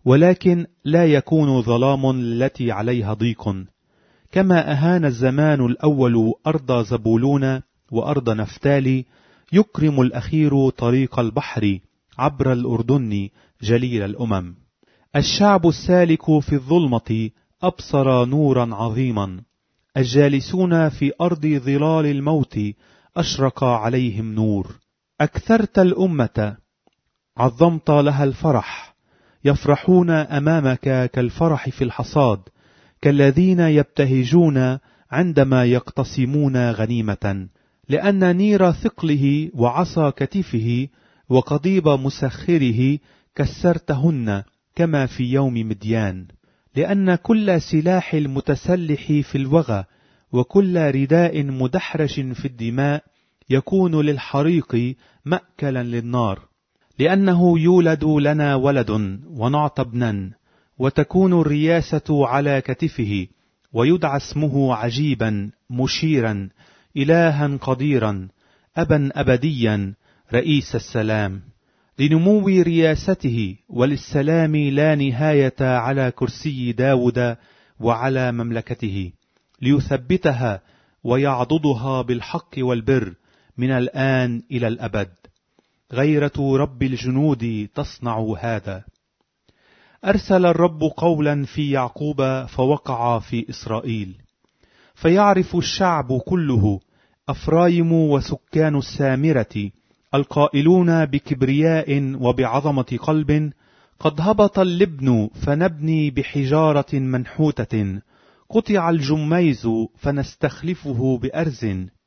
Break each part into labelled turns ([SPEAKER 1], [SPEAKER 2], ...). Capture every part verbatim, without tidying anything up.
[SPEAKER 1] ولكن لا يكون ظلام التي عليها ضيق، كما أهان الزمان الأول أرض زبولون وأرض نفتالي، يكرم الأخير طريق البحر عبر الأردن جليل الأمم. الشعب السالك في الظلمة أبصر نورا عظيما، الجالسون في أرض ظلال الموت أشرق عليهم نور. أكثرت الأمة، عظمت لها الفرح، يفرحون أمامك كالفرح في الحصاد، كالذين يبتهجون عندما يقتسمون غنيمة، لأن نير ثقله وعصا كتفه وقضيب مسخره كسرتهن كما في يوم مديان. لأن كل سلاح المتسلح في الوغى وكل رداء مدحرش في الدماء يكون للحريق مأكلا للنار. لأنه يولد لنا ولد ونعطى ابنا، وتكون الرياسة على كتفه، ويدعى اسمه عجيبا، مشيرا، إلها قديرا، أبا أبديا، رئيس السلام. لنمو رياسته وللسلام لا نهاية على كرسي داود وعلى مملكته، ليثبتها ويعضدها بالحق والبر من الآن إلى الأبد. غيرة رب الجنود تصنع هذا. أرسل الرب قولا في يعقوب فوقع في إسرائيل، فيعرف الشعب كله، أفرايم وسكان السامرة، القائلون بكبرياء وبعظمة قلب: قد هبط اللبن فنبني بحجارة منحوتة، قطع الجميز فنستخلفه بأرز.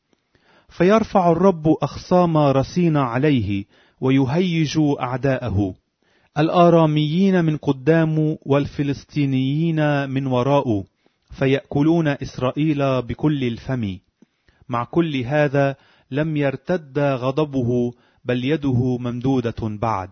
[SPEAKER 1] فيرفع الرب أخصام رصين عليه ويهيج أعداءه، الآراميين من قدام والفلسطينيين من وراء، فيأكلون إسرائيل بكل الفم. مع كل هذا لم يرتد غضبه، بل يده ممدودة بعد.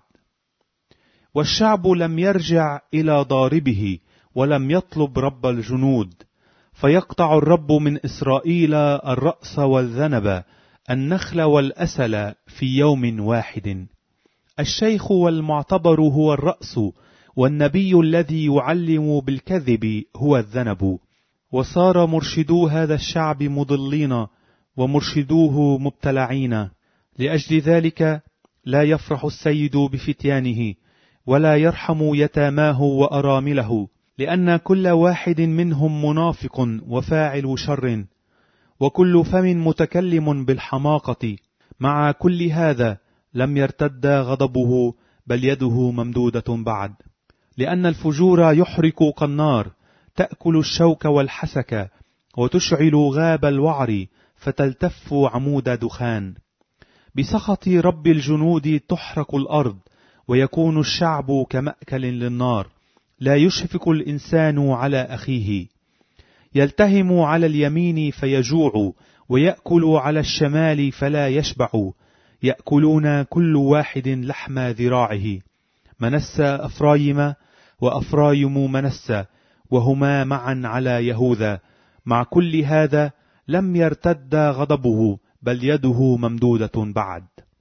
[SPEAKER 1] والشعب لم يرجع إلى ضاربه، ولم يطلب رب الجنود. فيقطع الرب من إسرائيل الرأس والذنب، النخل والأسل في يوم واحد. الشيخ والمعتبر هو الرأس، والنبي الذي يعلم بالكذب هو الذنب. وصار مرشدو هذا الشعب مضلين، ومرشدوه مبتلعين. لأجل ذلك لا يفرح السيد بفتيانه، ولا يرحم يتاماه وأرامله، لأن كل واحد منهم منافق وفاعل شر، وكل فم متكلم بالحماقة. مع كل هذا لم يرتد غضبه، بل يده ممدودة بعد. لأن الفجور يحرق كالنار، تأكل الشوك والحسك، وتشعل غاب الوعر، فتلتف عمود دخان. بسخط رب الجنود تحرق الأرض، ويكون الشعب كمأكل للنار. لا يشفق الإنسان على أخيه. يلتهم على اليمين فيجوع، ويأكل على الشمال فلا يشبع. يأكلون كل واحد لحم ذراعه. منسى أفرايم، وأفرايم منسى، وهما معا على يهوذا. مع كل هذا لم يرتد غضبه، بل يده ممدودة بعد.